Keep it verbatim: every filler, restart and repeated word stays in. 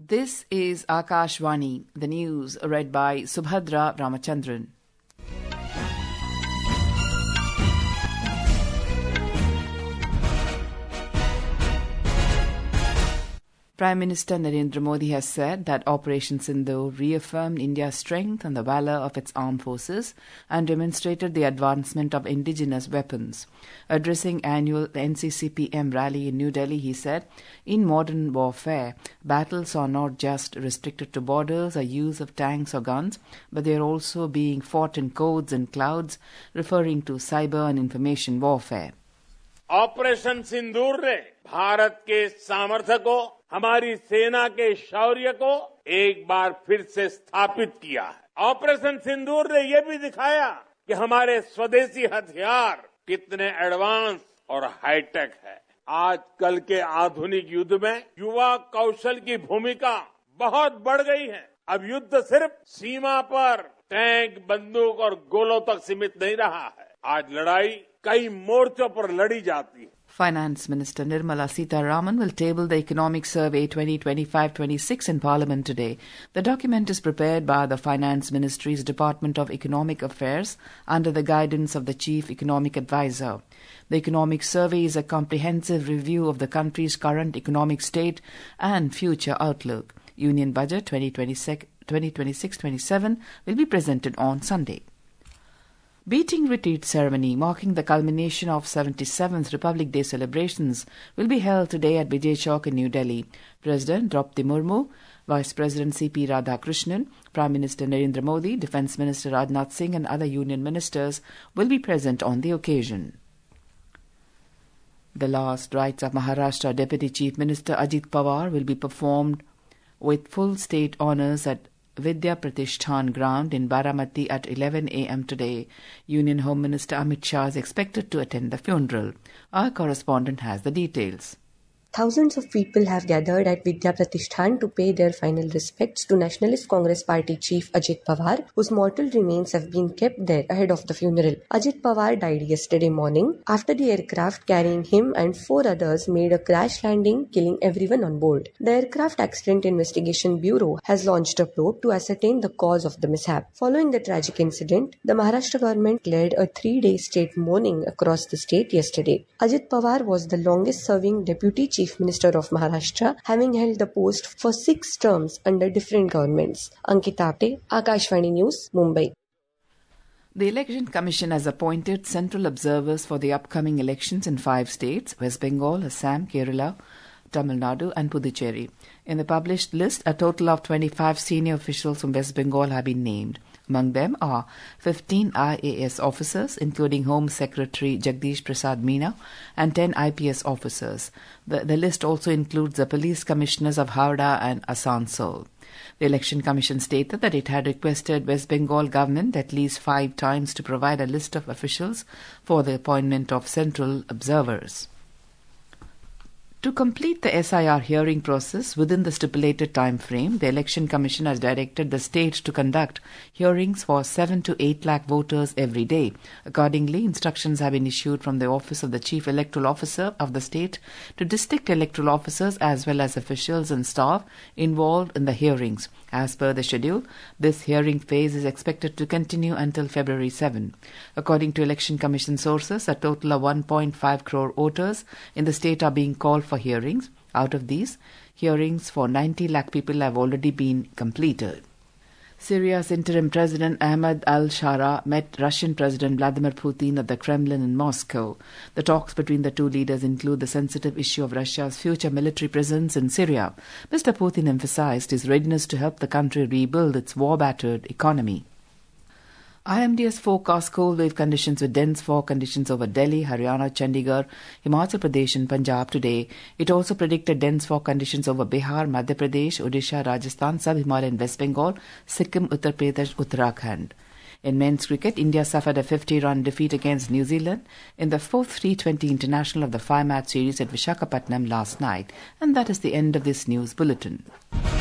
This is Akashvani, the news read by Subhadra Ramachandran. Prime Minister Narendra Modi has said that Operation Sindoor reaffirmed India's strength and the valour of its armed forces and demonstrated the advancement of indigenous weapons. Addressing annual N C C P M rally in New Delhi, he said, "In modern warfare, battles are not just restricted to borders or use of tanks or guns, but they are also being fought in codes and clouds," referring to cyber and information warfare. Operation Sindoor ने भारत के सामर्थ्य को, हमारी सेना के शौर्य को एक बार फिर से स्थापित किया है। ऑपरेशन सिंदूर ने यह भी दिखाया कि हमारे स्वदेशी हथियार कितने एडवांस और हाईटेक है। आजकल के आधुनिक युद्ध में युवा कौशल की भूमिका बहुत बढ़ गई है। अब युद्ध सिर्फ सीमा पर टैंक, बंदूक और गोलों तक सीमित नहीं रहा है। आज लड़ाई कई मोर्चों पर लड़ी जाती है। Finance Minister Nirmala Sitharaman will table the Economic Survey twenty twenty-five twenty-six in Parliament today. The document is prepared by the Finance Ministry's Department of Economic Affairs under the guidance of the Chief Economic Advisor. The Economic Survey is a comprehensive review of the country's current economic state and future outlook. Union Budget twenty twenty-six twenty-seven will be presented on Sunday. Beating Retreat ceremony marking the culmination of seventy-seventh Republic Day celebrations will be held today at Vijay Chowk in New Delhi. President Draupadi Murmu, Vice President C P Radhakrishnan, Prime Minister Narendra Modi, Defence Minister Rajnath Singh and other union ministers will be present on the occasion. The last rites of Maharashtra Deputy Chief Minister Ajit Pawar will be performed with full state honours at Vidya Pratishthan ground in Baramati at eleven a.m. today. Union Home Minister Amit Shah is expected to attend the funeral. Our correspondent has the details. Thousands of people have gathered at Vidya Pratishthan to pay their final respects to Nationalist Congress Party Chief Ajit Pawar, whose mortal remains have been kept there ahead of the funeral. Ajit Pawar died yesterday morning after the aircraft carrying him and four others made a crash landing, killing everyone on board. The Aircraft Accident Investigation Bureau has launched a probe to ascertain the cause of the mishap. Following the tragic incident, the Maharashtra government declared a three-day state mourning across the state yesterday. Ajit Pawar was the longest-serving Deputy Chief Chief Minister of Maharashtra, having held the post for six terms under different governments. Ankita Apte, Akashvani News, Mumbai. The Election Commission has appointed central observers for the upcoming elections in five states: West Bengal, Assam, Kerala, Tamil Nadu and Puducherry. In the published list, a total of twenty-five senior officials from West Bengal have been named. Among them are fifteen I A S officers, including Home Secretary Jagdish Prasad Meena, and ten I P S officers. The, the list also includes the police commissioners of Howrah and Asansol. The Election Commission stated that it had requested West Bengal government at least five times to provide a list of officials for the appointment of central observers. To complete the S I R hearing process within the stipulated time frame, the Election Commission has directed the state to conduct hearings for seven to eight lakh voters every day. Accordingly, instructions have been issued from the Office of the Chief Electoral Officer of the state to district electoral officers as well as officials and staff involved in the hearings. As per the schedule, this hearing phase is expected to continue until February seventh. According to Election Commission sources, a total of one point five crore voters in the state are being called for hearings. Out of these, hearings for ninety lakh people have already been completed. Syria's interim president Ahmed al-Shara met Russian President Vladimir Putin at the Kremlin in Moscow. The talks between the two leaders include the sensitive issue of Russia's future military presence in Syria. Mister Putin emphasized his readiness to help the country rebuild its war-battered economy. I M D S forecasts cold wave conditions with dense fog conditions over Delhi, Haryana, Chandigarh, Himachal Pradesh and Punjab today. It also predicted dense fog conditions over Bihar, Madhya Pradesh, Odisha, Rajasthan, Sub-Himalayan West Bengal, Sikkim, Uttar Pradesh, Uttarakhand. In men's cricket, India suffered a fifty-run defeat against New Zealand in the fourth T twenty international of the five-match series at Visakhapatnam last night. And that is the end of this news bulletin.